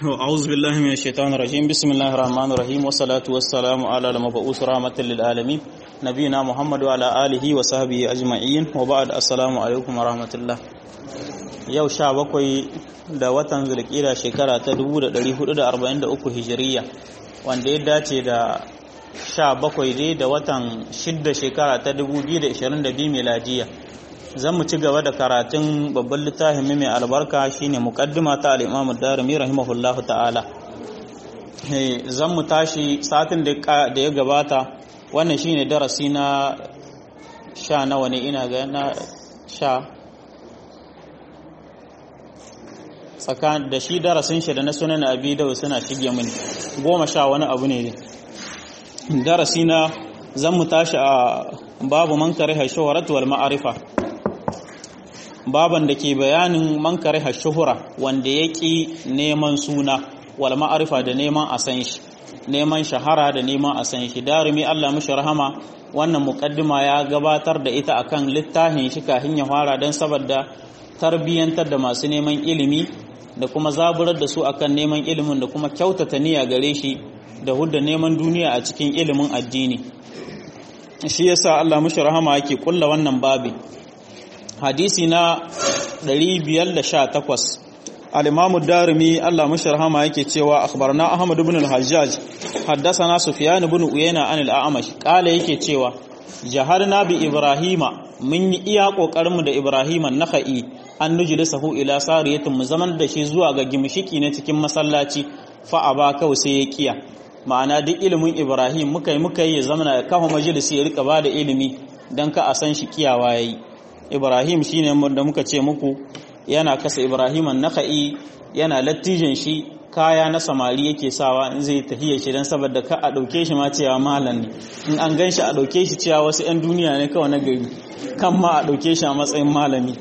أعوذ بالله من الشيطان الرجيم بسم الله الرحمن الرحيم والصلاة والسلام على المبعوث رحمة للعالمين نبينا محمد وعلى آله وصحبه أجمعين وبعد السلام عليكم ورحمة الله yau 17 da watan zulkida shekara ta 1443 hijiriya wanda ya dace da 17 dai da watan 6 shekara ta 2022 miladiya zan mu ci gaba da karatun babban littafin mai albarka shine muqaddima ta al-Imam ad-Darimi rahimahullahu ta'ala zan mu tashi satin da ya gabata wannan shine darasi na 10 nawa ne ina ga na 10 tsakan da shi darasin shi da na sunan Abi Dawud suna shige mini 10 wani abu ne darasi na zan mu tashi a babu man kariha shuhrat wal ma'rifa baban da ke bayanin man kariha shuhura wanda ya ƙi neman suna wal ma'arifa da neman a san shi neman shahara da neman a san shi Darimi Allah mishi rahama wannan muqaddima ya gabatar da ita akan littafin shi kafin ya fara dan saboda tarbiyantar da masu neman ilimi da kuma zaburar da su akan neman ilimin da kuma kyautata niyya gare shi da hudda neman duniya a cikin ilimin addini shi yasa Allah mishi rahama yake kulla wannan babi hadisi na 518 al-Imam ad-Darimi Allah musharhama yake cewa akhbarna Ahmad ibn al-Hajjaj haddathana Sufyan ibn Uyayna an al-A'mash kala yake cewa jaharna bi Ibrahima mun yi iya kokarin mu da Ibrahim an-Nakhai an nujlisahu ila sariyatin mu zaman da shi zuwa ga gimshiki na cikin masallaci fa aba kawai sai ya kiya ma'ana duk ilimin Ibrahim muka yi zamana ya kawo majalisi ya rika bada ilimi dan ka a san shi kiyawa yayi Ibrahim shine da muka ce muku yana kasa Ibrahim an-Nakhai yana lattijin shi kaya na samari yake sawa in zai tahiyya shi dan saboda ka a dauke shi ma cewa malam ne in an ganshi a dauke shi cewa wasu ƴan duniya ne kawai na gari kan ma a dauke shi a matsayin malami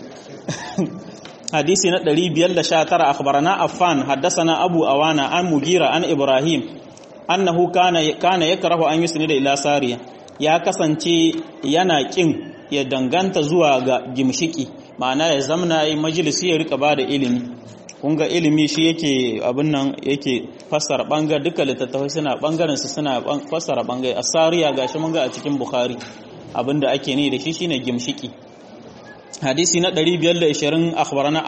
hadisi na 519 akhbarana Affan haddathana Abu Awana an Mugira an Ibrahim annahu kana yakrahu an yusnida ila sariya ya kasance yana kin ya danganta zuwa ga gimshiki ma'ana ya zamna yi majalisi ya rika bada ilimi kun ga ilimi shi yake abin nan yake fassara bangar duka littattafai suna bangaren su suna fassara bangai asariya gashi mun ga a cikin Bukhari abinda ake ni da shi shine gimshiki hadisi na 520 akhbarana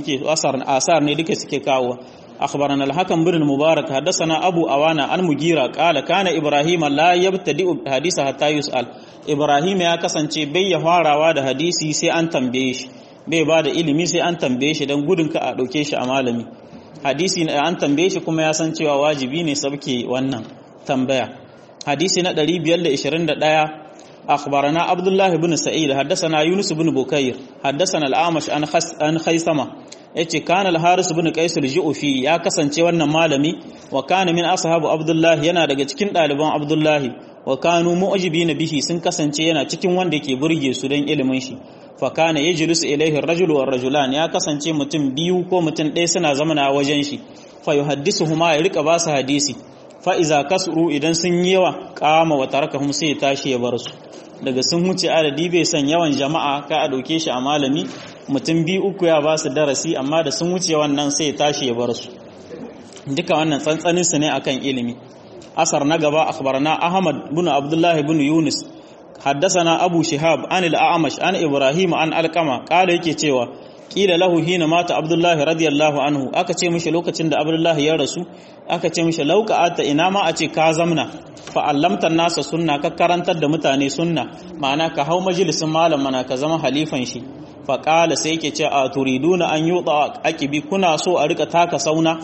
asar ne duka suke kawo أخبرنا الحكم بن المبارك حدثنا أبو أوانا عن مجيرة قال كان إبراهيم لا يبتدئ الحديث حتى يسأل إبراهيم يا كسانشي بي فاراوا da hadisi sai an tambaye shi bai ba da ilimi sai an tambaye shi dan gudun ka a dauke shi a malami hadisi an tambaye shi kuma ya san cewa wajibi ne sabke wannan tambaya hadisi na 521 أخبرنا عبد الله بن سعيد حدثنا يونس بن بكير حدثنا الأعمش عن خيثمة yace kana al-Haris ibn Qais al-Ju'fi ya kasance wannan malami wa kana min ashabu Abdullah yana daga cikin daliban Abdullah wa kanu mu'jibina bihi sun kasance yana cikin wanda yake burge su dan ilimin shi fa kana yajlisu ilayhi ar-rajulu war-rajulan ya kasance mutum biyu ko mutum ɗaya suna zamana wajen shi fa yuhaddisuhuma ya rika ba su hadisi fa iza kasru idan sun yi yawa qama wa tarakahum sai tashi ya bar su daga sun huce adadi bai san yawan jama'a ka a dauke shi a malami mutum biyu uku ya ba su darasi amma da sun wuce wannan sai tashi ya bar su duka wannan tsantsanin su ne akan ilimi asar na gaba akhbarana Ahmad ibn Abdullah ibn Yunus haddathana Abu Shihab an al-A'mash an Ibrahim an Alqama kala yake cewa kila lahu hina mata Abdullah radiyallahu anhu aka ce mishi lokacin da Abdullah ya rasu aka ce mishi lauqa'ata ina ma a ce ka zamna fa allamta nasa sunna ka karantar da mutane sunna ma'ana ka hau majalisin malam mana ka zama halifan shi fa qala sai yake ce a turiduna an yuta aqibi kuna so a rika taka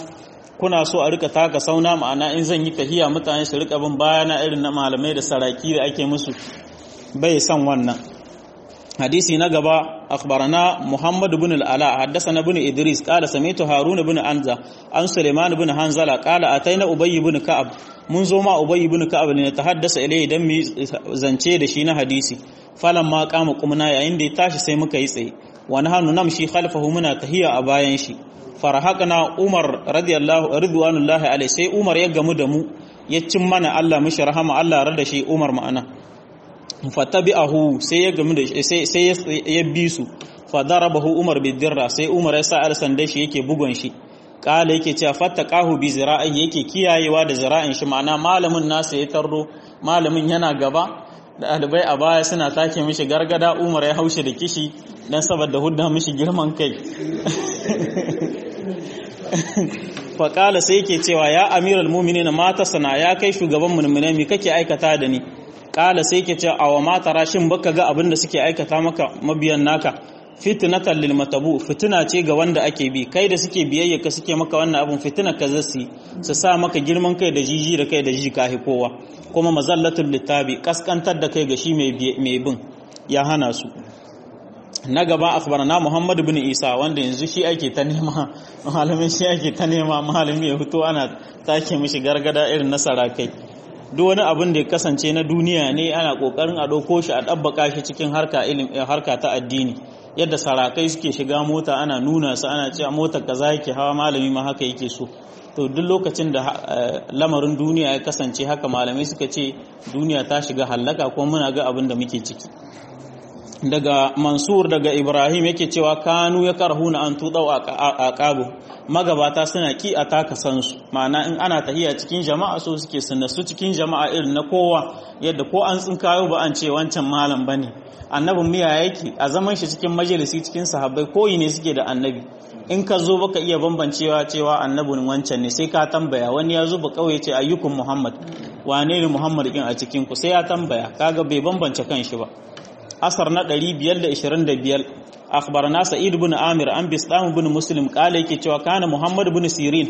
sauna ma'ana in zan yi tahiya mutane su rika bin bayana irin na malamai da saraki da ake musu bai san wannan hadisi na gaba akhbarana Muhammad ibn al-Ala haddathana ibn Idris qala sami'tu Harun ibn Anza an Sulaiman ibn Hanzala qala ataina Ubay ibn Ka'ab mun zo ma Ubay ibn Ka'ab ne ta haddasa ilai dan mi zance da shi na hadisi falamma qama qumna yayin da ya tashi sai muka yi tsaye wa nahnu namshi khalfahu muna tahiya a bayan shi farahaqna Umar ridwanullahi alaihi sai Umar ya gamu da mu ya cin mana Allah mishi rahama Allah rada shi Umar ma'ana fatabi'ahu sai ya gamu da sai ya bi su fa darabahu Umar bidirra sai Umar ya sa alsan da shi yake bugon shi kala yake cewa fattaqahu bi zira'i yake kiyayewa da zira'in shi ma'ana malamin nasa ya tarro malamin yana gaba da ɗalibai a baya suna take mishi gargada Umar ya haushe da kishi dan saboda hudda mishi girman kai faƙala sai yake cewa ya amiral mu'minin mata sana ya kai shugaban mu'minai me kake aikata da ni ƙala sai yake cewa awa mata rashin baka ga abin da suke aikata maka mabiyan naka fitnatan lil matabu fitina ce ga wanda ake bi kai da suke biyayya ka suke maka wannan abun fitina ka zasu su sa maka girman kai da jiji da kai da ji kahi kowa kuma mazallatul litabi kaskantar da kai ga shi mai bin ya hana su na gaba akhbarana Muhammad ibn Isa wanda yanzu shi ake ta nema malamin shi ake ta nema malami ya fito ana take mishi gargada irin na sarakai duk wani abin da ya kasance na duniya ne ana kokarin a dauko shi a dabbaka shi cikin harka ta addini yadda sarakai suke shiga mota ana nuna su ana cewa motar kaza yake hawa malami ma haka yake so to duk lokacin da lamarin duniya ya kasance haka malamai suka ce duniya ta shiga hallaka ko muna ga abin da muke ciki daga Mansur daga Ibrahim yake cewa kanu ya karhuna an tudau aqabu magabata suna ki a taka san su ma'ana in ana tahiya cikin jama'a so suke sunnasu cikin jama'a irin na kowa yadda ko an tsinkayo ba an ce wancan malam bane annabin miya yake a zaman shi cikin majalisi cikin sahabbai koyi ne suke da annabi in ka zo baka iya bambancewa cewa annabin wancan ne sai ka tambaya wani ya zo ba kauye ce ayyukum Muhammad wane ne Muhammad din a cikin ku sai ya tambaya kaga bai bambance kanshi ba asar na 525 akhbarana Sa'id ibn Amir an Bistam ibn Muslim kale yake cewa kana Muhammad ibn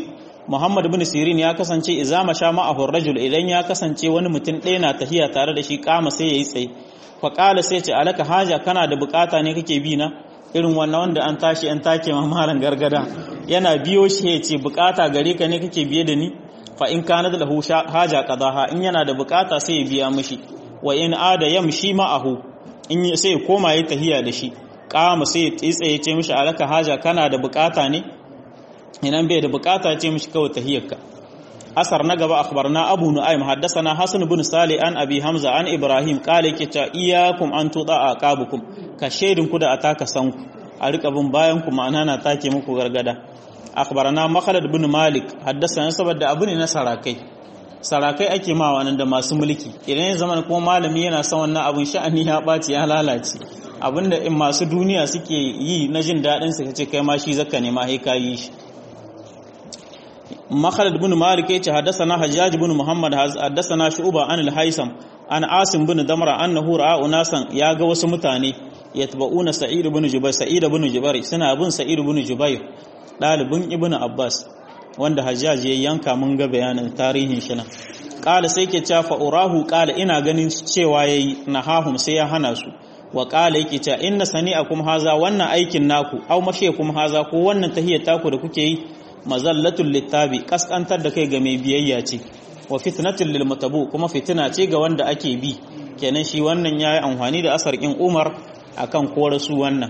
Sirin ya kasance idza masha ma'ahu ar-rajul idan ya kasance wani mutum ɗaya na tahiya tare da shi kama sai yayi tsaye fa kala sai ce alaka haja kana da bukata ne kake bi na irin wannan wanda an tashi an take ma malan gargada yana biyo shi ya ce bukata gare ka ne kake biye da ni fa in kana da lahu haja qadaha in yana da bukata sai ya biya mishi wa in ada yamshi ma'ahu in sai ya koma ya tahiya da shi kama sai ya tsaye ce mishi alaka haja kana da bukata ne idan bai da bukata ce mishi kawai tahiyarka asar na gaba akhbarna Abu Nu'aym haddathana Hasan ibn Salih an Abi Hamza an Ibrahim qala yake ta iyyakum an tuda aqabukum ka shedin ku da ataka san ku a rika bin bayan ku ma'ana na take muku gargada akhbarana Makhlad ibn Malik haddathana saboda abu ne na sarakai ake ma wannan da masu mulki idan ya zama kuma malami yana son wannan abun sha'ani ya baci ya lalace abinda in masu duniya suke yi na jin dadin su kace kai ma shi zakka ne ma sai ka yi shi Makhlad ibn Malik yace haddathana Hajjaj ibn Muhammad haddathana Shu'ba an al-Haisam an Asim ibn Damra annahu ra'a unasan ya ga wasu mutane yatba'una Sa'id ibn Jubair suna bin Sa'id ibn Jubair dalibin Ibn Abbas wanda Hajjaj ya yanka mun ga bayanin tarihin shi nan qala sai ke cewa fa urahu qala ina ganin cewa yayi nahahum sai ya hana su wa qala yake cewa inna sani'akum haza wannan aikin naku aw mashayakum haza ko wannan tahiyyar taku da kuke yi mazallatul littabi kaskantar da kai ga mai biyayya ce wa fitnatul lil mutabu kuma fitina ce ga wanda ake bi kenan shi wannan yayi amfani da asar kin Umar akan korasu wannan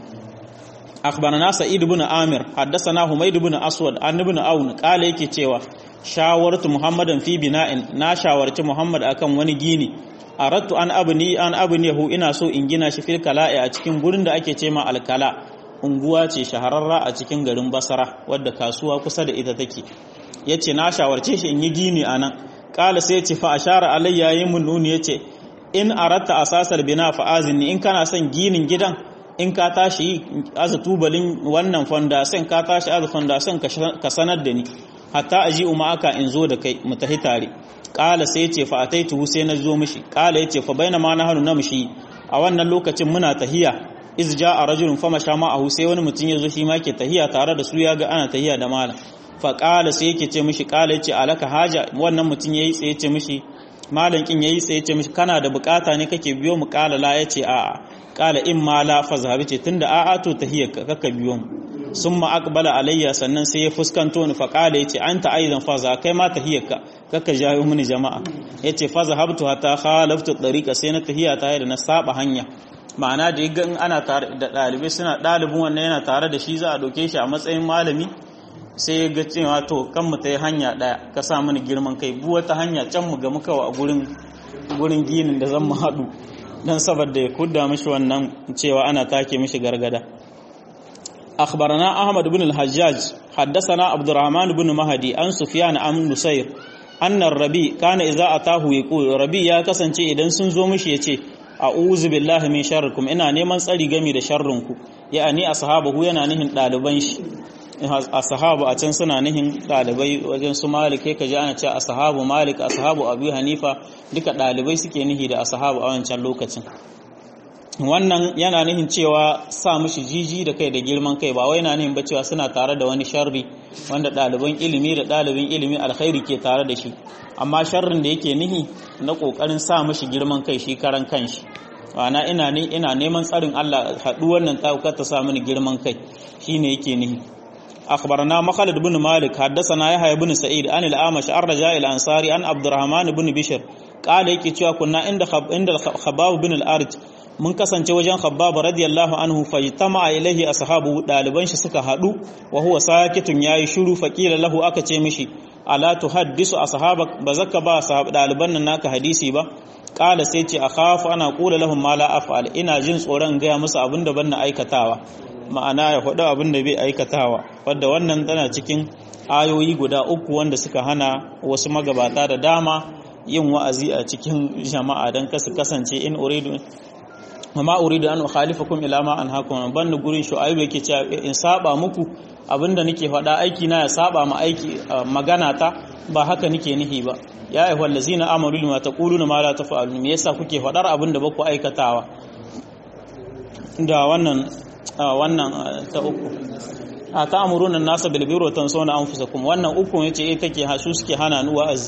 akhbarana Sa'id ibn Amir haddathana Humayd ibn Aswad an ibn Aun kale yake cewa shawartu Muhammadan fi bina'in na shawarci Muhammad akan wani gini aradtu an abniyahu ina so in gina shi fil kala'i a cikin gurin da ake cema al-kala unguwa ce shahararra a cikin garin Basra wadda kasuwa kusa da ita take yace na shawarce shi in yi gini anan kala sai yace fa ashara alayya yayin nuni yace in aratta asasal bina fa azinni in kana son ginin gidan in ka tashi aza tubalin wannan fondasen ka tashi aza fondasen ka sanar da ni hatta aji aka in zo da kai mu tahi tare kala sai yace fa ataitu sai na zo mishi kala yace fa bainama nahnu namshi a wannan lokacin muna tahiya iz jaa rajulun famasha ma'ahu sai wani mutum yazo shi ma ke tahiya tare da su ya ga ana tahiya da malam fa qala sai yake ce mishi qala yace alaka haja wannan mutum yayi sai yace mishi malam kin yayi sai yace mishi kana da bukata ne kake biyo mu qala la yace a'a qala in ma la fa zahabi ce tunda a'a to tahiyar kaka biyo mu summa aqbala alayya sannan sai ya fuskanto ni fa qala yace anta aidan fa za kai ma tahiyar kaka jayo mini jama'a yace fa zahabtu hatta khalaftu tariqa sai na tahiya ta da na saba hanya ma'ana da yaga in ana tare da dalibai suna dalibin wannan yana tare da shi za a doke shi a matsayin malami sai ya ga cewa to kan mu tayi hanya daya ka sa mini girman kai bu wata hanya can mu ga muka a gurin ginin da zan mu hadu dan saboda ya kudda mishi wannan cewa ana take mishi gargada أخبرنا أحمد بن الحجاج حدثنا عبد الرحمن بن مهدي عن سفيان عن نصير أن الربيع كان إذا أتاه يقول ربيع يا kasance idan sun zo mishi yace a'udhu billahi min sharrikum ina neman tsari game da sharrinku ya'ani ashabahu yana nihin daliban shi ashabu a can suna nihin dalibai wajen su Malik kai kaji ana cewa ashabu Malik ashabu Abu Hanifa duka dalibai suke nihi da ashabu a wancan lokacin wannan yana nihin cewa sa mishi jiji da kai da girman kai ba wai yana nihin ba cewa suna tare da wani sharri wanda ɗaliban ilimi da ɗalibin ilimi alkhairi ke tare da shi amma sharrin da yake nihi na kokarin sa mishi girman kai shi karan kanshi ana ina neman tsarin Allah haɗu wannan tsawukar ta sa mini girman kai shine yake nihi أخبرنا مخلد بن مالك حدثنا يحيى بن سعيد عن الأعمش عن رجاء الأنصاري عن عبد الرحمن بن بشر قال yake cewa kunna inda Khabbab bin al-Arj mun kasance wajen Khabbab radiyallahu anhu fajtama ilaihi ashabu daliban shi suka hadu wa huwa sakitun yayi shiru faqila lahu aka ce mishi ala tuhaddisu ashabak bazaka ba daliban nan naka hadisi ba kala sai ce akhafu ana qula lahum ma la af'al ina jin tsoron gaya musu abinda ban na aikatawa ma'ana ya faɗi abinda bai aikatawa wanda wannan tana cikin ayoyi guda uku wanda suka hana wasu magabata da dama yin wa'azi a cikin jama'a dan kasu kasance in uridu amma uridu an ukhalifakum ila ma anhaakum ban gurin shu'aib yake cewa in saba muku abinda nake faɗa aiki na ya saba ma aiki magana ta ba haka nake nihi ba ya ayyuhal ladzina amanu lima taquluna ma la taf'alun me yasa kuke faɗar abinda ba ku aikatawa da wannan ta uku ta'muruna an-nasa bil birri wa tansawna anfusakum wannan uku yace take hasu suke hana ni wa'azi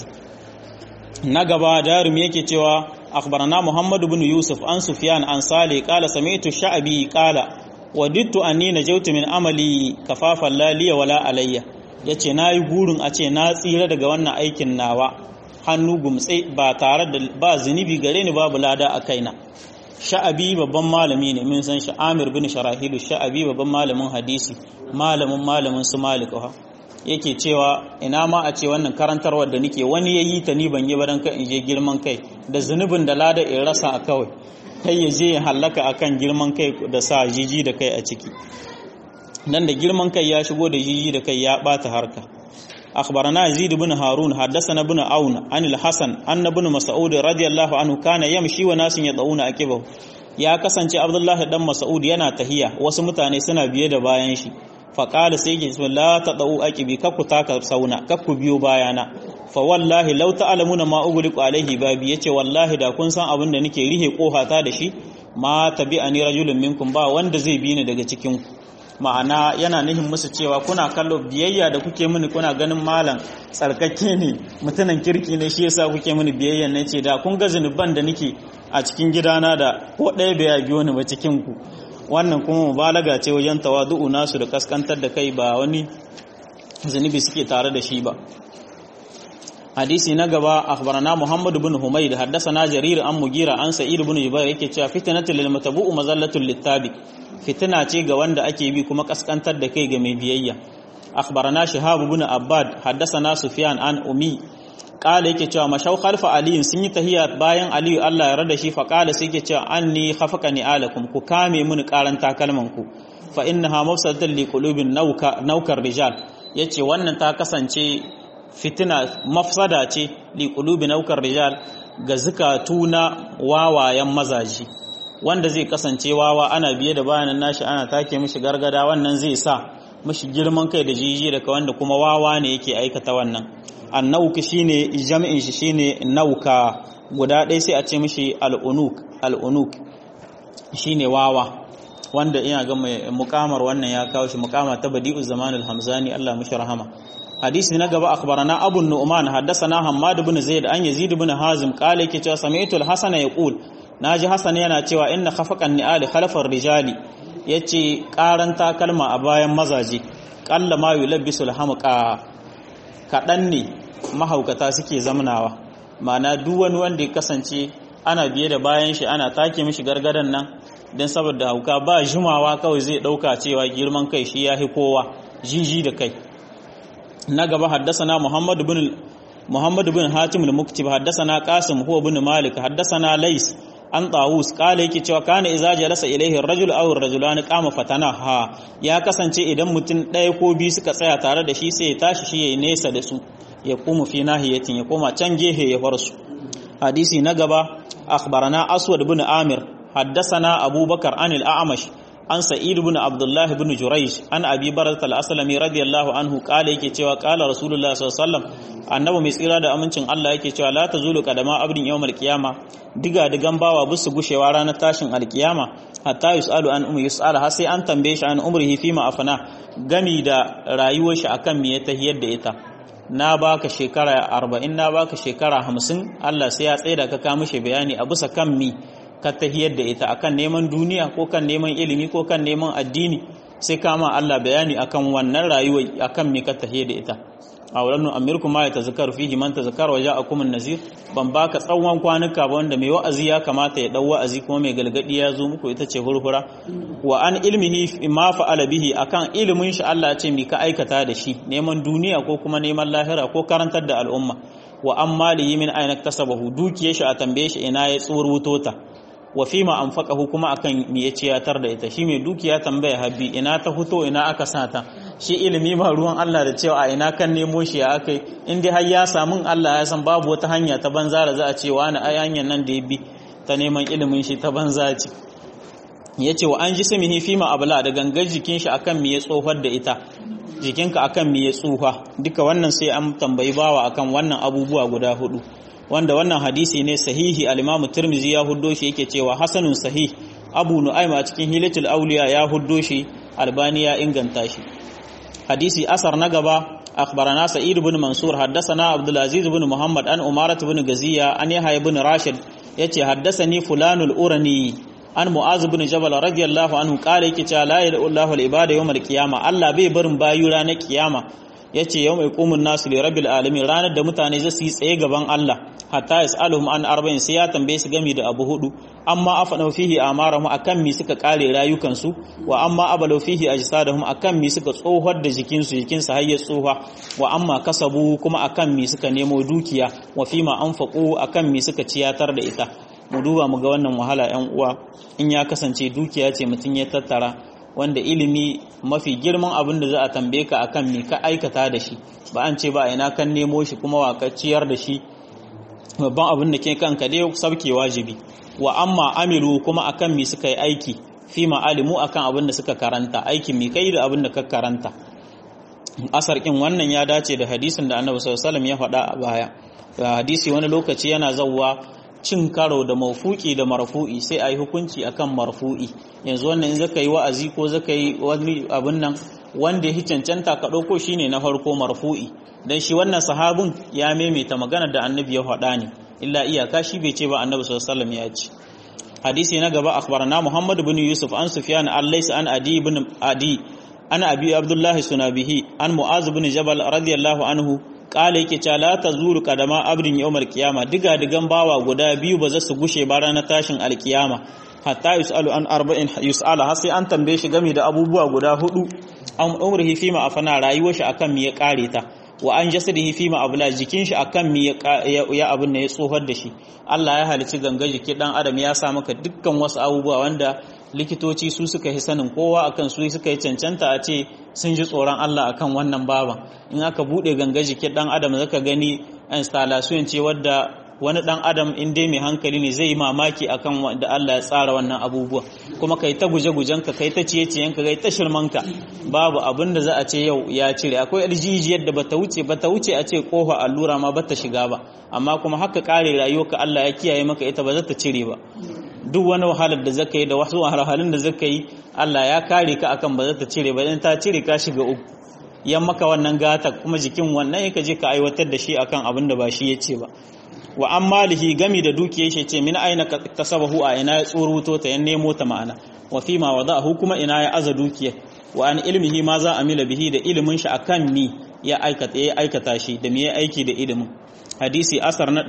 na gaba darum yake cewa akhbarana Muhammad ibn Yusuf an Sufyan an Salih qala sami'tu Sha'bi qala wadittu anni najawtu min amali kafafan la liya wala alayya yace nayi gurin a ce na tsira daga wannan aikin nawa hannu gumtse ba tare da ba zunubi gare ni babu lada a kaina Sha'bi babban malami ne mun san shi Amir bin Sharahilu Sha'bi babban malamin hadisi malamin su Malik yake cewa ina ma a ce wannan karantarwar da nake wani yayi ta ni ban yi ba dan kan in je girman kai da zunubin da lada in rasa a kawai kai ya je ya halaka akan girman kai da sa jiji da kai a ciki nan da girman kai ya shigo da jiji da kai ya bata harka akhbarana Yazid ibn Harun haddathana ibn Aun an al-Hasan anna ibn Mas'ud radiyallahu anhu kana yamshi wa nasin yad'una aqibahu ya kasance Abdullah dan Mas'ud yana tahiya wasu mutane suna biye da bayan shi faƙala sai ke la ta ɗau aƙibi kakku taka sauna kakku biyo bayana fa wallahi lau ta'lamuna ma ughliqu alaihi babi yace wallahi da kun san abin da nake rihe kohata da shi ma tabi'ani rajulun minkum ba wanda zai bi ni daga cikin ku ma'ana yana nihin musu cewa kuna kallo biyayya da kuke mini kuna ganin malam tsarkake ne mutunan kirki ne shi yasa kuke mini biyayya ne ce da kun ga zunuban da nake a cikin gidana da ko ɗaya bai biyo ni ba cikin ku wannan kuma mubalaga ce wajen tawadu'u nasu da kaskantar da kai ba wani zunubi suke tare da shi ba hadisi na gaba akhbarana Muhammad ibn Humayd haddathana Jarir an Mugira an Sa'id ibn Jubair yake cewa fitnatul lil matabu'u mazallatul littabi fitina ce ga wanda ake bi kuma kaskantar da kai ga mai biyayya akhbarana Shihab ibn Abbad haddathana Sufyan an Umi kala yake cewa mashau khalfa Ali sun yi tahiyya bayan Ali Allah ya rada shi fa kala sai yake cewa anni khafaqani alakum ku kame mun karan takalman ku fa innaha mafsadatan li qulubin naukar rijal yace wannan ta kasance fitina mafsada ce li qulubi naukar rijal ga zakatu na wawayen mazaji wanda zai kasance wawa ana biye da bayanan nashi ana take mishi gargada wannan zai sa mishi girman kai da jiji daga wanda kuma wawa ne yake aikata wannan annauka shine jami'in shi shine nauka guda ɗaya sai a ce mishi al'unuk shine wawa wanda ina ga mukamar wannan ya kawo shi mukama ta badi'u zaman al-hamzani Allah mishi rahama hadisi na gaba akhbarana abu nu'man haddathana hammad ibn zaid an yazid ibn hazim qala yake cewa sami'tu al-hasan yaqul naji hasan yana cewa inna khafaqan ni'ali khalfar rijali yace karan takalma a bayan mazaje qalla ma yulabbisul hamqa kadan ne mahaukata suke zamnawa ma'ana duk wani wanda ya kasance ana biye da bayan shi ana take mishi gargadan nan dan saboda hauka ba jimawa kawai zai dauka cewa girman kai shi yahi kowa jiji da kai na gaba haddasana Muhammad ibn Hatim al-Muktib haddasana Qasim huwa ibn Malik haddasana Lays an Tawus kala yake cewa kana idza jalasa ilaihi ar-rajul aw ar-rajulani qama fatanaha ya kasance idan mutum ɗaya ko biyu suka tsaya tare da shi sai ya tashi shi yayi nesa da su ya kuma fi nahiyatin ya koma can gehe ya bar su. Hadisi na gaba akhbarana Aswad ibn Amir haddathana Abubakar an al-A'mash an Sa'id ibn Abdullah ibn Jurayj an Abi Barzah al-Aslami radiyallahu anhu kala yake cewa kala Rasulullah sallallahu alaihi wasallam annabi mai tsira da amincin Allah yake cewa la tazulu qadama abdin yawmal qiyama diga digan bawa bisu gushewa ranar tashin alkiyama hatta yusalu an yusala har sai an tambaye shi an umrihi fima afana gami da rayuwar shi akan me ya tahiyar da ita. Na baka shekara 40 na baka shekara 50 Allah sai ya tsaida ka ka mishi bayani a bisa kan mi ka tahiyar da ita akan neman duniya ko kan neman ilimi ko kan neman addini sai kama Allah bayani akan wannan rayuwa akan me ka tahiyar da ita. Awlan amirkum ma yatazakkaru fihi man tazakkara wa ja'akum an-nazir ban baka tsawon kwanuka ba wanda mai wa'azi ya kamata ya dau wa'azi kuma mai galgadi ya zo muku ita ce hurhura wa an ilmihi ma fa'ala bihi akan ilimin shi Allah ya ce mi ka aikata da shi neman duniya ko kuma neman lahira ko karantar da al'umma wa amma li min ayna kasabahu dukiyar shi a tambaye shi ina ya tsurwuto ta wa fima anfaqahu kuma akan me ya ciyatar da ita shi mai dukiya tambaya habbi ina ta fito ina aka sata shi ilimi ma ruwan Allah da cewa a ina kan nemo shi ya akai in dai har ya samu Allah ya san babu wata hanya ta banza da za a ce wani ai hanyar nan da ya bi ta neman ilimin shi ta banza ce yace wa an ji samihi fima abla da gangar jikin shi akan me ya tsofar da ita jikinka akan me ya tsufa duka wannan sai an tambayi bawa akan wannan abubuwa guda hudu wanda wannan hadisi ne sahihi al-Imam Tirmidhi ya huddo shi yake cewa hasanun sahih Abu Nu'aym a cikin Hilatul Awliya ya huddo shi Albani ya inganta shi. Hadisi asar na gaba akhbarana Sa'id ibn Mansur haddathana Abdul Aziz ibn Muhammad an Umarat ibn Gaziya an Yahya ibn Rashid yace haddathani fulanul urani an Mu'az ibn Jabal radiyallahu anhu kale yake cewa la ilaha illallah al-ibada yawmal qiyamah Allah bai barin bayu ranar kiyama yace yau mai kumun nasu li rabbil alamin ranar da mutane za su yi tsaye gaban Allah hatta yasaluhum an arba'in sai ya tambaye su gami da abu hudu amma afanu fihi amarahum akan mi suka kare rayukan su wa amma abalu fihi ajsadahum akan mi suka tsohar da jikin su har ya tsoha wa amma kasabu kuma akan mi suka nemo dukiya wa fima anfaqu akan mi suka ciyatar da ita. Mu duba mu ga wannan wahala ƴan uwa in ya kasance dukiya ce mutun ya tattara wanda ilimi mafi girman abin da za a tambaye ka akan me ka aikata da shi ba an ce ba ina kan nemo shi kuma wa ka ciyar da shi babban abin da ke kanka dai sabke wajibi wa amma amilu kuma akan me suka yi aiki fi ma'alimu akan abin da suka karanta aikin me kai da abin da ka karanta. Asar kin wannan ya dace da hadisin da Annabi sallallahu alaihi wasallam ya faɗa a baya. Hadisi wani lokaci yana zawwa cin karo da maufu'i da marfu'i sai a yi hukunci akan marfu'i. Yanzu wannan in zaka yi wa'azi ko zaka yi wani abin nan wanda ya cancanta ka ɗauko shi ne na farko marfu'i dan shi wannan sahabin ya maimaita maganar da annabi ya faɗa ne illa iyaka shi bai ce ba annabi sallallahu alaihi wasallam ya ce. Hadisi na gaba akhbarana Muhammad ibn Yusuf an Sufyan al-Laysi an Adi ibn Adi an Abi Abdullah Sunabihi an Mu'az ibn Jabal radiyallahu anhu kala yake cewa la tazuru qadama abdin yawmal qiyama digan bawa guda biyu ba za su gushe ba ranar tashin alkiyama hatta yusalu an arba'in yusala har sai an tambaye shi game da abubuwa guda hudu an umrihi fima afana rayuwar shi akan me ya kare ta wa an jasadihi fima abla jikin shi akan me ya abin ne ya tsohar da shi. Allah ya halici ganga jiki dan adam ya sa maka dukkan wasu abubuwa wanda likitoci su suka yi sanin kowa akan su suka yi cancanta a ce sun ji tsoron Allah akan wannan baban. In aka bude ganga jikin dan adam zaka gani installation ce wadda wani dan adam in dai mai hankali ne zai yi mamaki akan wanda Allah ya tsara wannan abubuwa kuma kai ta guje-gujenka kai ta ciye-ciyenka kai ta shirmanka babu abin da za a ce yau ya cire. Akwai aljijiyar da bata wuce a ce kofa allura ma bata shiga ba amma kuma haka kare rayuwarka Allah ya kiyaye maka ita ba za ta cire ba. Duk wani wahalar da zaka yi da wasu wahalhalun da zaka yi Allah ya kare ka akan ba za ta cire ba in ta cire ka shiga uku yan maka wannan gata kuma jikin wannan yake je ka aiwatar da shi akan abin da ba shi yace ba. Wa an malihi gami da dukiyar shi ce min aina kasabahu a ina ya tsoruto ta yan nemo ta ma'ana wa fi ma wada'ahu kuma ina ya aza dukiyar wa an ilmihi ma za amila bihi da ilimin shi akan mi ya aikata shi da me ya aiki da ilimin. Hadisi asar na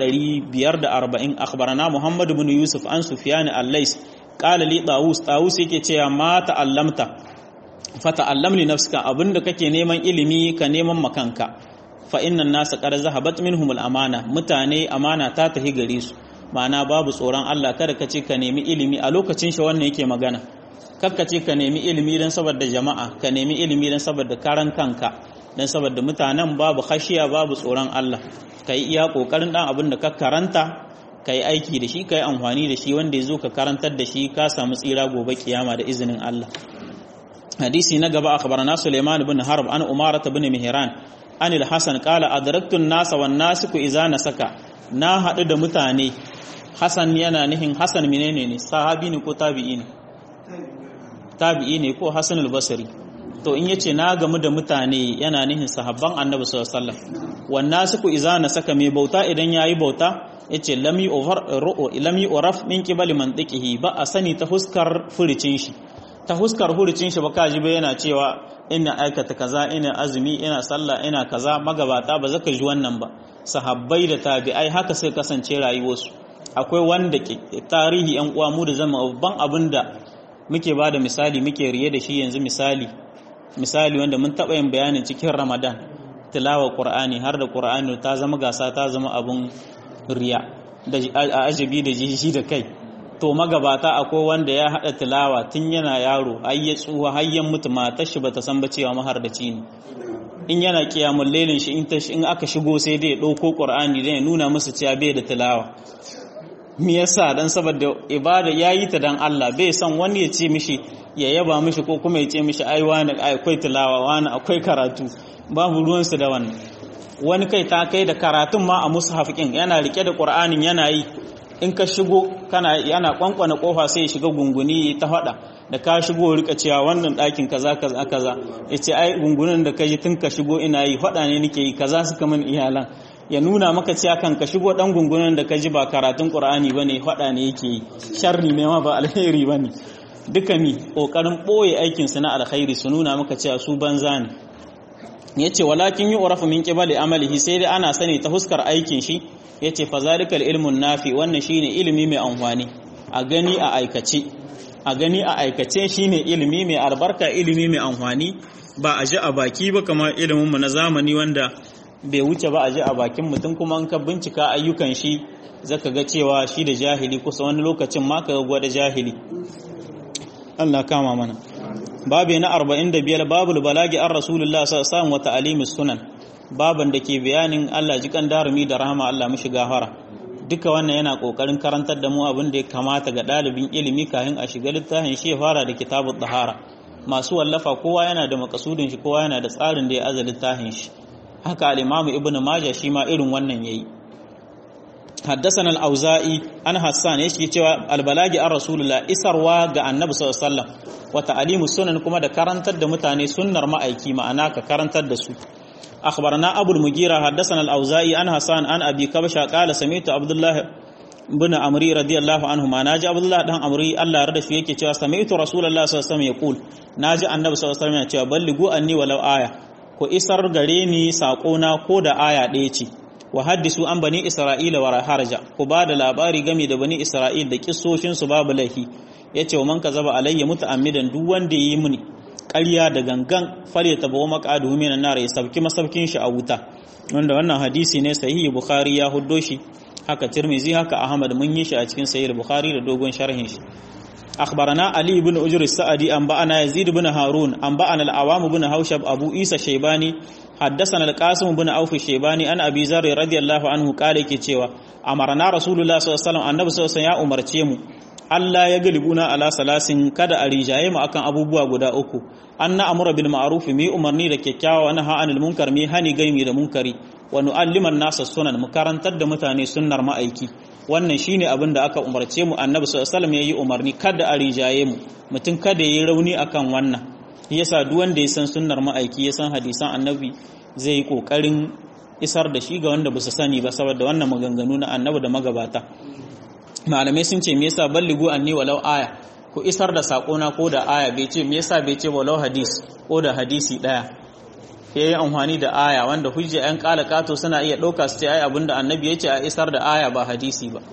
540 akhbarana Muhammad ibn Yusuf an Sufyan al-Lays qala li Tawus yake cewa ma ta'allamta fa ta'allam li nafsika abinda kake neman ilimi ka neman makanka fa innan nasa qad zahabat minhum al-amana mutane amana ta tahi gare su ma'ana babu tsoron Allah. Kada ka ce ka nemi ilimi a lokacin shi wannan yake magana, kakka ce ka nemi ilimi don saboda jama'a, ka nemi ilimi don saboda karan kanka, don saboda mutanen babu khashiya babu tsoron Allah. Ka yi iya kokarin dan abin da ka karanta, ka yi aiki da shi, ka yi amfani da shi, wanda ya zo ka karantar da shi ka samu tsira gobe kiyama da izinin Allah. Hadisi na gaba, akhbarana Sulaiman ibn Harb an Umara ibn Mihran an al-Hasan qala adraktu an-nasa wan-nasiku idza nasaka, na hadu da mutane. Hasan yana nihin Hasan menene ne, sahabi ne ko tabi'i ne? Tabi'i ne ko Hasan al-Basri. To in yace na gamu da mutane yana nihin sahabban Annabi sallallahu alaihi wasallam. Wan-nasiku idza nasaka, mai bauta idan yayi bauta yace lami uraf min qibali mantiqihi, ba a sani ta huskar furucin shi, ta huskar hurucin shi ba kaji ba yana cewa ina aikata kaza, ina azumi, ina sallah, ina kaza. Magabata ba zaka ji wannan ba, sahabbai da tabi'ai haka sai kasance rayuwarsu. Akwai wanda tarihi yan uwa mu da zama babban abin da muke bada misali, muke riye da shi yanzu, misali wanda mun taba yin bayanin cikin Ramadan, tilawa Qur'ani, har da Qur'ani ta zama gasa, ta zama abun riya da ajabi da jishi da kai. To magabata akwai wanda ya hada tilawa tun yana yaro, har ya tsuwa, har ya mutu, matar shi bata san ba cewa mahardaci ne. In yana kiyamul lailin shi in aka shigo sai dai ya dauko Qur'ani dan ya nuna musu cewa bai da tilawa. Me yasa? Dan saboda ibada yayi ta dan Allah, bai san wani ya ce mishi, ya yaba mishi ko kuma ya ce mishi ai wani akwai tilawa, wani akwai karatu. Babu ruwansu da wannan. Wani kai ta kai da karatun ma a mushaf kin yana rike da Qur'anin yana yi, in ka shigo yana kwankwana kofa sai ya shiga gunguni ta hada, da ka shigo rika cewa wannan ɗakin kaza kaza kaza, yace ai gungunin da kai tun ka shigo ina yi, hada ne nake yi kaza suka min iyalan. Ya nuna maka cewa kan ka shigo dan gungunin da ka ji ba karatun Qur'ani bane, hada ne yake yi, sharri ne ma ba alkhairi bane. Duka mi kokarin boye aikin su na alkhairi su nuna maka cewa su banza ne. Yace walakin yu'rafu min qibali amalihi, sai dai ana sani ta huskar aikin shi. Yace fa zalikal ilmun nafi, wannan shine ilimi mai amfani, a gani a aikace, a gani a aikace shine ilimi mai albarka, ilimi mai amfani, ba a ji a baki ba kamar ilimin mu na zamani wanda bai wuce ba a ji a bakin mutum, kuma in ka bincika ayyukan shi zaka ga cewa shi da jahili kusa, wani lokacin ma ka gwada jahili. Allah kama mana. Babu na 45, babul balagi an Rasulullah sallallahu alaihi wasallam wa ta'limis sunan, baban da ke bayanin Allah jikan darumi da rahama, Allah mishi gafara. Duka wannan yana kokarin karantar da mu abin da ya kamata ga dalibin ilimi kafin a shiga littafin shi ya fara da kitabut tahara. Masu wallafa kowa yana da makasudin shi, kowa yana da tsarin da ya aza littafin shi. Haka al-Imam Ibn Majah shi ma irin wannan yayi. Haddathana al-Auza'i an Hassan yake cewa al-balagi an Rasulullah, isarwa ga Annabi sallallahu alaihi wasallam, wa ta'limus sunan, kuma da karantar da mutane sunnar ma'aiki, ma'ana ka karantar da su. أخبرنا أبو المغيرة حدثنا الأوزاعي عن حسان عن أبي كبشة قال سمعت عبد الله بن عمرو رضي الله عنهما، ناجي عبد الله بن عمرو الله yarda shi yake cewa sami'tu rasulullahi sallallahu alaihi wasallam yaqul, naji annabi sallallahu alaihi wasallam yana cewa ballighu anni walau aya, ko isar gare ni sako na ko da aya ɗaya ce. Wa haddisu an bani isra'ila wa harja, ku ba da labari game da bani isra'il da kissoshin su babu laifi. Yace wa man kazaba alayya muta'ammidan, duk wanda yi muni ƙarya da gangan, fare ta bawo maqaduhu minan nar, ya sabki masabkin shi a wuta. Wanda wannan hadisi ne sahihi, Bukhari ya huddo shi, haka Tirmidhi, haka Ahmad mun yi shi a cikin sahih Bukhari da dogon sharhin shi. أخبرنا علي بن أجر السعدي أنبأنا يزيد بن هارون أنبأنا العوام بن هوشب أبو عيسى الشيباني حدثنا القاسم بن عوف الشيباني أن أبي ذر رضي الله عنه قال كيتشوا أمرنا رسول الله صلى الله عليه وسلم النبي صلى الله عليه وسلم يا أمرتيمو Allah ya galibuna ala salasin, kada a rijaye mu akan abubuwa guda uku. An na'amura bil ma'ruf, mi umarni da kyakkyawa, wa naha anil munkar, mi hani gaimi da munkari, wa nu'alliman nasa sunan, mu karantar da mutane sunnar ma'aiki. Wannan shine abin da aka umarce mu, annabi sallallahu alaihi wasallam yayi umarni kada a rijaye mu, mutum kada yayi rauni akan wannan. Yasa duk wanda ya san sunnar ma'aiki, ya san hadisan annabi, zai yi kokarin isar da shi ga wanda ba su sani ba, saboda wannan maganganu na annabi da magabata. Malamai sun ce me yasa balligu anni walau aya, ku isar da sakona ko da aya, bai ce me yasa bai ce walau hadis ko da hadisi daya. Yayi amfani da aya, wanda hujja yan kalakato suna iya dauka su ce ai abinda annabi yace a isar da aya ba hadisi ba.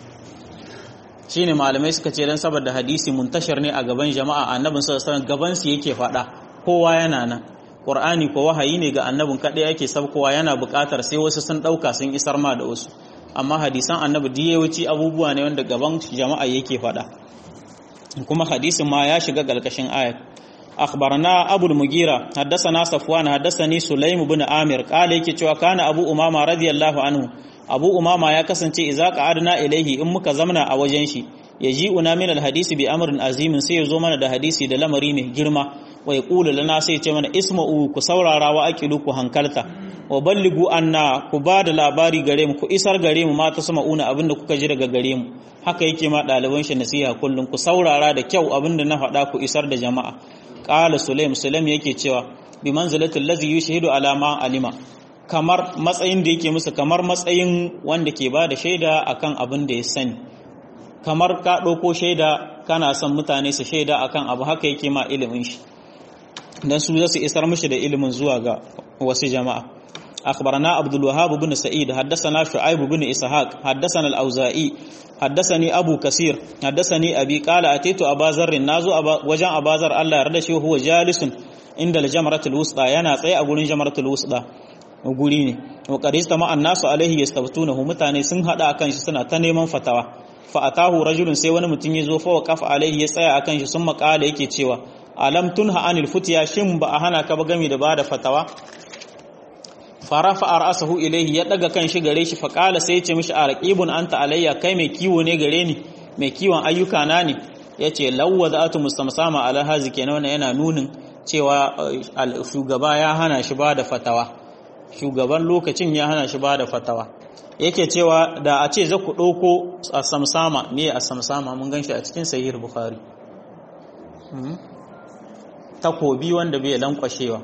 Shine malamai suka ce dan saboda hadisi muntashar ne a gaban jama'a, annabin sallallahu alaihi wasallam gaban su yake fada, kowa yana nan. Qur'ani ko wahayi ne ga annabin kadai yake sabkowa, yana buƙatar sai wasu sun dauka sun isar ma da wasu. amma hadisan annabi da yawanci abubuwa ne wanda gaban jama'a yake faɗa kuma hadisin ma ya shiga galkashin ayat. akhbarana abul mugira haddathana safwan haddathani sulaym ibn amir qala yake cewa kana abu umama radiyallahu anhu abu umama ya kasance idza qa'adna ilaihi in muka zamna a wajen shi yaji'una min alhadisi bi amrin azimin sai yazo mana da hadisi da lamari mai girma wa yaqulu lana sai ce mana isma'u ku saurara wa aqilu ku hankalta wa balligu anna ku bada labari gare mu ku isar gare mu ma tasma'una abinda kuka ji daga gare mu haka yake ma daliban shi nasiha kullun ku saurara da kyau abinda na faɗa ku isar da jama'a qala sulaim yake cewa bi manzilatil ladhi yushhidu ala ma alima kamar matsayin da yake musu kamar matsayin wanda ke bada shaida akan abin da ya sani kamar ka ɗauko shaida kana son mutane su shaida akan abu haka yake ma ilimin shi dan su zasu isar mishi da ilimin zuwa ga wasu jama'a. akhbarana abdul wahhab ibn sa'id haddathana shu'aib ibn ishaq haddathana al-auza'i haddathani abu kasir haddathani abi qala ataitu abazar nazu wajen abazar Allah yarda shi huwa jalisun inda al-jamratul wusta yana tsaye a gurin jamratul wusta guri ne wa qarista ma annasu alaihi yastabtunahu mutane sun hada akan shi suna ta neman fatawa fa atahu rajulun sai wani mutum ya zo fa waqafa alaihi ya tsaya akan shi sun makala yake cewa alam tunha anil futiya shin ba a hana ka ba gami da bada fatawa farafa ra'sahu ilaihi ya daga kan shi gare shi fa qala sai ya ce mishi arqibun anta alayya kai mai kiwo ne gare ni mai kiwon ayyuka na ne yace lawwadatu mustamsama ala hazi kenan yana nunin cewa shugaba ya hana shi bada fatawa shugaban lokacin ya hana shi bada fatawa yake cewa da a ce za ku ɗauko a samsama me a samsama mun gan shi a cikin sahih bukhari takobi wanda bai lankwashewa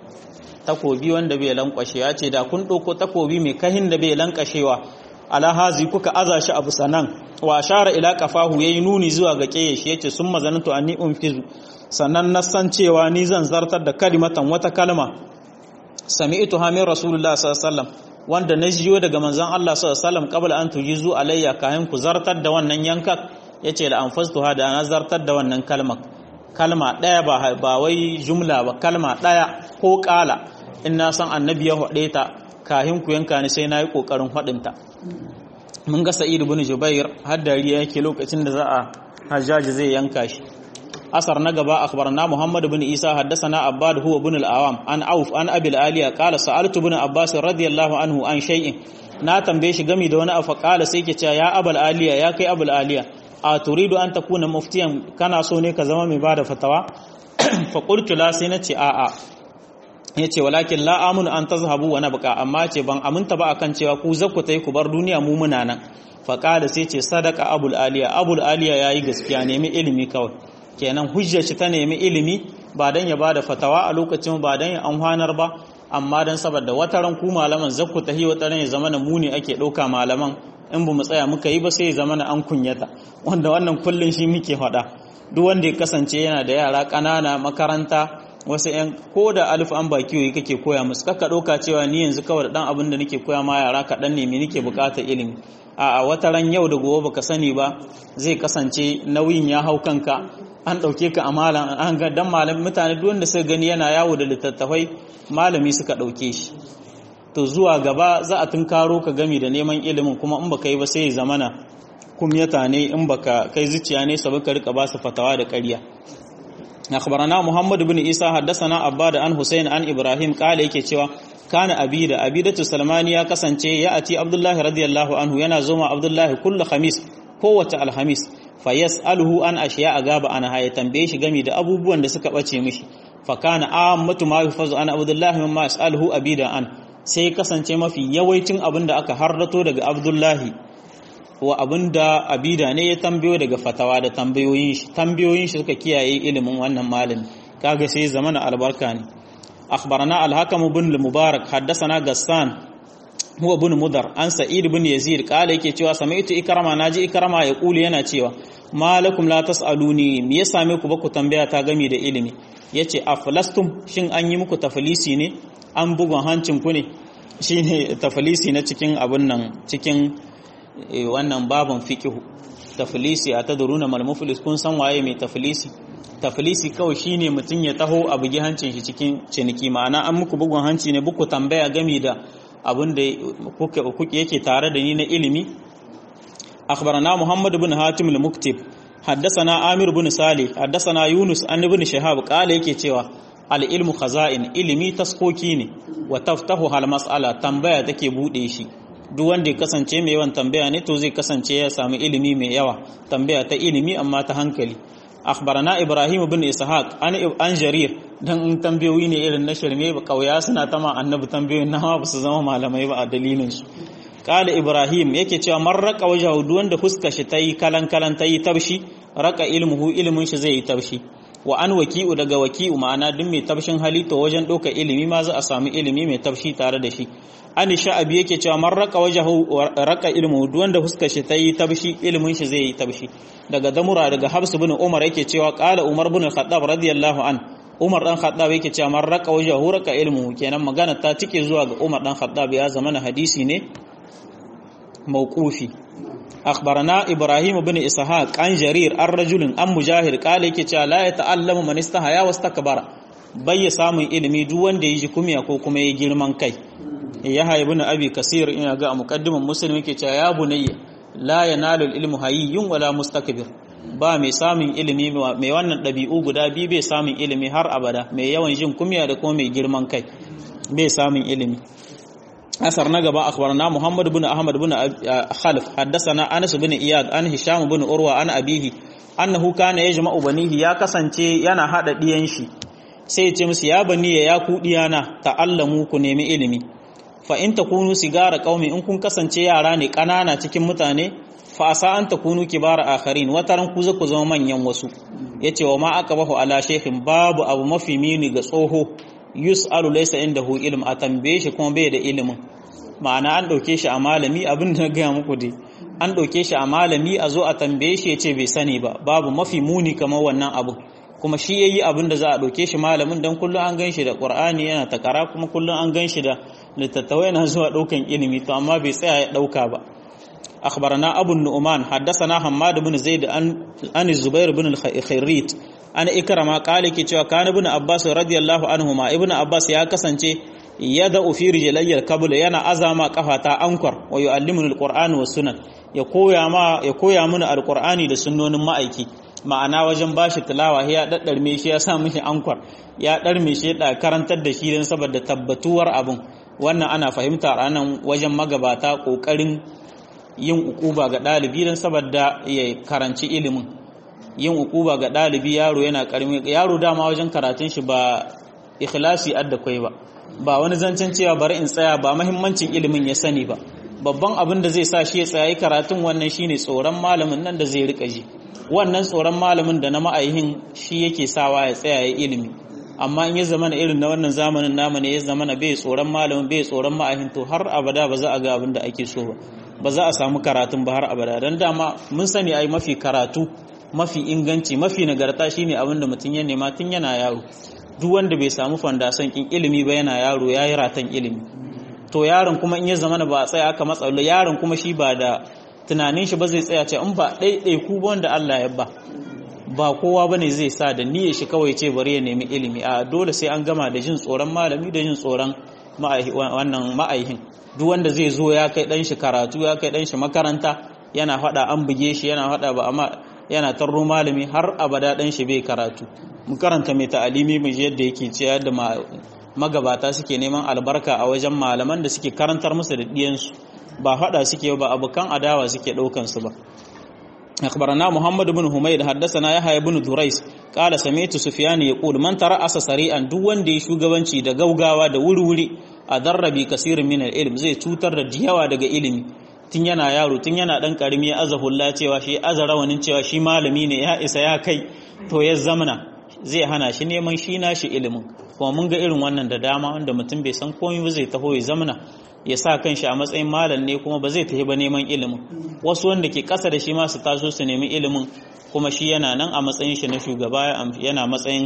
ya ce da kun ɗauko takobi mai kahin da bai lankwashewa ala hazi kuka aza shi abu sanan wa ashara ila qafahu yayi nuni zuwa ga keye shi yace summa zanantu anni unfizu sannan na san cewa ni zan zartar da kalimatan wata kalma sami'tu min rasulullah sallallahu alaihi wasallam wanda na jiyo daga manzon Allah sallallahu alaihi wasallam qabla an tujizu alayya kayan ku zartar da wannan yankan yace la anfastuha da na zartar da wannan kalma daya ba wai jumla ba kalma daya ko kala in na san annabi ya hade ta kahin ku yanka ni sai nayi kokarin hadin ta mun ga sa'id ibn jubair har dariya yake lokacin da za a hajjaji zai yanka shi أثر نقبا أخبرنا محمد بن إيسى حدثنا عباد هو بن الأعوام عن عوف عن أبي العالية قال سألت بن عباس رضي الله عنه عن شيء ناتم بيش قمي دون فقال سيكي يا أبا العالية يا كي أبا العالية أتريد أن تكون مفتيا كان أصوني كزمان بعد فتوى فقلت لا سينتي yace walakin la amunu an tazhabu wa nabqa amma ce ban aminta ba akan cewa ku zakku tai ku bar duniya mu muna nan fa qala sai ce sadaka abul aliya yayi gaskiya nemi ilimi kawai kenan hujjar shi ta nemi ilimi ba dan ya bada fatawa a lokacin ba dan ya amfanar ba amma dan saboda wataran ku malaman zakku tahi wataran ya zamana mu ne ake dauka malaman in bu mu tsaya muka yi ba sai ya zamana an kunyata wanda wannan kullun shi muke faɗa duk wanda ya kasance yana da yara ƙanana makaranta wasu ƴan ko da alif an baki yoyi kake koya musu kaka dauka cewa ni yanzu kawai dan abin da nake koya ma yara kaɗan ne me nake bukatar ilimi a wataran yau da gobe baka sani ba zai kasance nauyin ya hau kanka an ɗauke ka a malam an ga dan malam mutane duk wanda suka gani yana yawo da littattafai malami suka ɗauke shi to zuwa gaba za a tunkaro ka gami da neman ilimin kuma in baka yi ba sai ya zamana kumyata ne in baka kai zuciya ne sabu ka rika ba su fatawa da ƙarya. akhbarana muhammad ibn isa haddathana abbada an husayn an ibrahim kale yake cewa kana abidatu salmani ya kasance ya ati abdullahi radiyallahu anhu yana zoma abdullahi kullu khamis kowace alhamis fa yas'aluhu an ashiya a gaba ana haya tambaye shi game da abubuwan da suka bace mishi fa kana ammatu ma yufazu an abdullahi mimma yas'aluhu abida an sai kasance mafi yawancin abinda aka harrato daga abdullahi wa abinda abida ne ya tambayo daga fatawa da tambayoyin shi suka kiyaye ilimin wannan malami kaga sai zamana albarka ne akhbarana al-hakam ibn al-mubarak haddathana gassan huwa ibn mudar an sa'id ibn yazid kala yake cewa sami'tu ikrama naji ikrama ya kuli yana cewa malakum la tasaluni me ya same ku ba ku tambaya ta game da ilimi yace aflastum shin an yi muku tafilisi ne an bugun hancin ku ne shine tafilisi na cikin abun nan cikin wannan babun fiqh tafilisi atadruna mal muflis kun san waye mai tafilisi kawai shine mutun ya taho a bugi hancin shi cikin ciniki ma'ana an muku bugun hanci ne buku tambaya game da abin da kuke yake tare da ni na ilimi akhbarana Muhammad ibn Hatim al-Muktib haddathana Amir ibn Salih haddathana Yunus an ibn Shihab qala yake cewa al-ilmu khaza'in ilimi taskoki ne wa taftahu hal mas'ala tambaya take bude shi duk wanda ya kasance mai yawan tambaya ne to zai kasance ya samu ilimi mai yawa tambaya ta ilimi amma ta hankali akhbarana Ibrahim ibn Ishaq an Jarir dan tambayoyi ne irin na shirme ba kauya suna tama annabi tambayoyin nawa ba su zama malamai ba a dalilin su qala Ibrahim yake cewa man raqa wajhu duk wanda fuskar shi tayi kalan tayi tabshi raqa ilmuhu ilmin shi zai yi tabshi wa an waki'u daga waki'u ma'ana duk mai tabshin hali to wajen ɗauka ilimi ma za a samu ilimi mai tabshi tare da shi an sha'abi yake cewa man raka wajahu raka ilmu duk wanda fuskar shi ta yi tabshi ilimin shi zai yi tabshi daga damura daga Habs bin Umar yake cewa qala Umar bin Khattab radiyallahu an Umar dan Khattab yake cewa man raka wajahu raka ilmu kenan magana ta tike zuwa ga Umar dan Khattab ya zama hadisi ne mauqufi أخبرنا إبراهيم بن إسحاق عن جرير الرجل أم مجاهد قال يكي لا يتعلم من استحيا واستكبر bai samun ilimi duk wanda ya ji kumya ko kuma ya girman kai Yahya ibn Abi Kasir ina ga muqaddimin Muslim yake cewa ya bunayya la yanalu al-ilmu hayyun wala mustakbir ba mai samun ilimi mai wannan dabi'u guda biyu bai samun ilimi har abada mai yawan jin kumya da kuma mai girman kai bai samun ilimi أثر نجبا أخبرنا محمد بن أحمد بن خلف حدثنا أنس بن إياد عن هشام بن أروى عن أبيه أنه كان يجمع بنيه يا كسانتي yana hada diyan shi sai ya ce musu ya bani ya ku diyana ta'allamu ku nemi ilimi fa in takunu sigara qaumi in kun kasance yara ne kanana cikin mutane fa asa an takunu kibara akharin wataran ku za ku zama manyan wasu yace wa ma aqabahu ala shaykhin babu abu mafi mini ga tsoho yus'alu laysa indahu ilm a tambaye shi kuma bai da ilimin ma'ana an dauke shi a malami abin da ga muku dai an dauke shi a malami a zo a tambaye shi yace bai sani ba babu mafi muni kamar wannan abu kuma shi yayi abin da za a dauke shi malamin dan kullun an ganshi da Qur'ani yana takara kuma kullun an ganshi da littattafai yana zuwa daukan ilimi to amma bai tsaya ya dauka ba akhbarana Abu Nu'man haddathana Hammad ibn Zaid an Zubair ibn al-Khairit an ikrama qala ki cewa kana ibn Abbas radiyallahu anhuma ibn Abbas ya kasance yada fi rijlayyal qabla yana azama kafata ankwar wa yu'allimuni al-Qur'an was sunan ya koya mana al-Qur'ani da sunnonin ma'aiki ma'ana wajen bashi tilawa ya daddarme shi ya sa mishi ankwar ya darme shi da karantar da shi dan saboda tabbatuwar abun wannan ana fahimta ranan wajen magabata kokarin yin ukuba ga dalibi dan saboda ya karanci ilimin yin ukuba ga dalibi yaro yana karmi yaro dama wajen karatun shi ba ikhlasi adda kai ba wani zancen cewa bari in tsaya ba muhimmancin ilimin ya sani ba babban abin da zai sa shi ya tsaya karatun wannan shine tsoron malamin nan da zai rika ji wannan tsoron malamin da na ma'aihin shi yake sawa ya tsaya ya ilimi amma in ya zama na irin na wannan zamanin namu ne ya zama na bai tsoron malamin bai tsoron ma'aihin to har abada ba za a ga abin da ake so ba za a samu karatun ba har abada dan dama mun sani ai mafi karatu mafi inganci mafi nagarta shine abin da mutum ya nema tun yana yaro duk wanda bai samu fandasan kin ilimi ba yana yaro yayi ratan ilimi to yaron kuma in ya zama ba a tsaya aka matsa yaron kuma shi ba da tunanin shi ba zai tsaya ce in ba ɗaiɗai ku ba wanda Allah ya ba kowa bane zai sa da niyyar shi kawai ce bari ya nemi ilimi a dole sai an gama da jin tsoron malami da jin tsoron wannan ma'aihin duk wanda zai zo ya kai dan shi karatu ya kai dan shi makaranta yana faɗa an buge shi yana faɗa ba amma yana tarro malami har abada dan shi bai karatu mu karanta mai ta'alimi mu je yadda yake cewa da magabata suke neman albarka a wajen malaman da suke karantar musu da diyansu ba fada suke ba abukan adawa suke daukan su ba akhbarana Muhammad ibn Humayd haddathana Yahya ibn Durais qala sami'tu Sufyan yaqul man tara'asa sari'an duk wanda ya shugabanci da gaugawa da wuri-wuri adarrabi kaseerin min al-ilm zai cutar da diyawa daga ilimi tun yana yaro tun yana dan karimi ya azahulla cewa shi azarawanin cewa shi malami ne ya isa ya kai to ya zamana zai hana shi neman shi nashi ilimin kuma mun ga irin wannan da dama wanda mutum bai san komai ba zai taho ya zamana ya sa kanshi a matsayin malam ne kuma ba zai tafi ba neman ilimin wasu wanda ke kasa da shi ma su taso su nemi ilimin kuma shi yana nan a matsayin shi na shugaba yana matsayin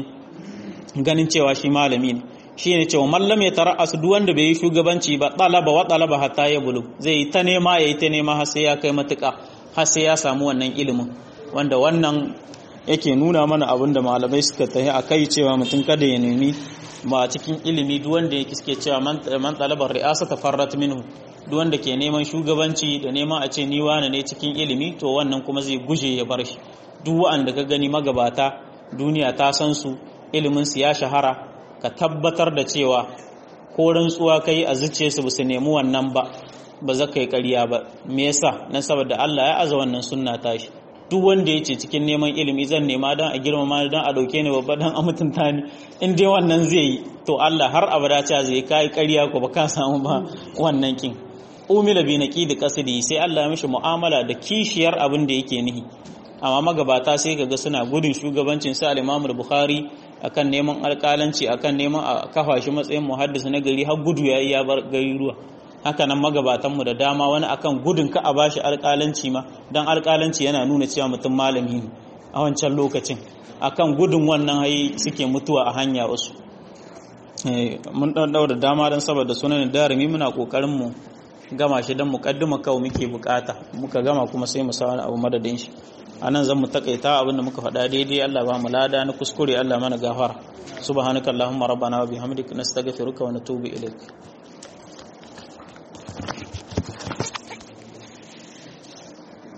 ganin cewa shi malami ne shi ne cewa mallam ya tara'asu duk wanda bai yi shugabanci ba talaba hatta ya bulu zai yi ta nema ya yi ta nema har sai ya kai matuƙa har sai ya samu wannan ilimin wanda wannan yake nuna mana abin da malamai suka tafi a kai cewa mutum kada ya nemi ba cikin ilimi duk wanda yake suke cewa man talabar ri'asa tafarrat minhu duk wanda ke neman shugabanci da neman a ce ni wane ne cikin ilimi to wannan kuma zai guje ya bar shi. Duk wanda ka gani magabata duniya ta san su, ilimin su ya shahara, ka tabbatar da cewa ko rantsuwa kai a zuciyarsu ba su nemi wannan ba za ka yi ƙarya ba. Me yasa? nan saboda Allah ya aza wannan sunna tashi. Duk wanda ya ce cikin neman ilimi zan nema don a girmama don a dauke ni babba don a mutunta ni, in dai wannan zai yi to Allah har abada ta zai kai ƙarya ko ba ka samu ba wannan kin. Umila bi naqidi qasdi, sai Allah ya mishi mu'amala da kishiyar abin da yake nihi. Amma magabata sai kaga suna gudun shugabancin sa al-Imam Bukhari akan neman alƙalanci, akan neman a kafa shi matsayin muhaddis na gari, har gudu yayi ya bar gari ruwa. Haka nan magabatanmu da dama wani akan gudun ka a bashi alƙalanci ma, dan alƙalanci yana nuna cewa mutum malami ne a wancan lokacin, akan gudun wannan hayi suke mutuwa a hanya wasu. Mun dan daura dama dan saboda sunan darimi muna kokarin mu gama shi dan muqaddima kawai muke bukata, muka gama kuma sai mu sa wani abu madadin shi. Anan zan mu takaita abinda muka faɗa daidai, Allah ba mu lada, na kuskure Allah mana gafara. Subhanakallahumma rabbana wa bihamdika nastaghfiruka wa natubu ilaik.